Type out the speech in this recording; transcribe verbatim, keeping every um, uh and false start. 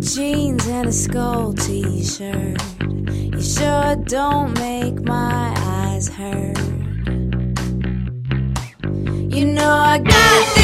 jeans and a skull t-shirt. You sure don't make my eyes hurt. You know I got